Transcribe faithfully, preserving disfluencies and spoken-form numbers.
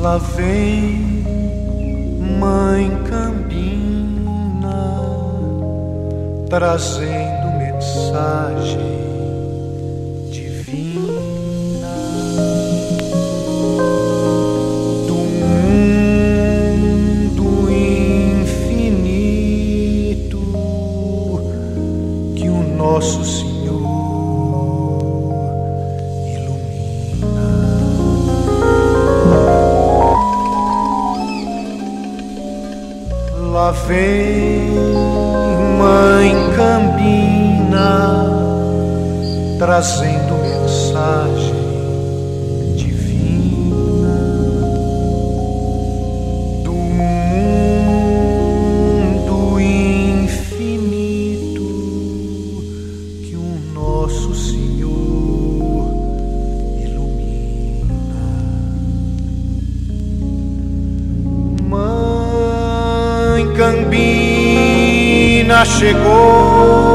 Lá vem Mãe Cambina trazendo mensagem divina do mundo infinito que o nosso Senhor lá vem Mãe Cambina trazendo mensagem divina do mundo infinito que o nosso Senhor ilumina. Mãe Cambina chegou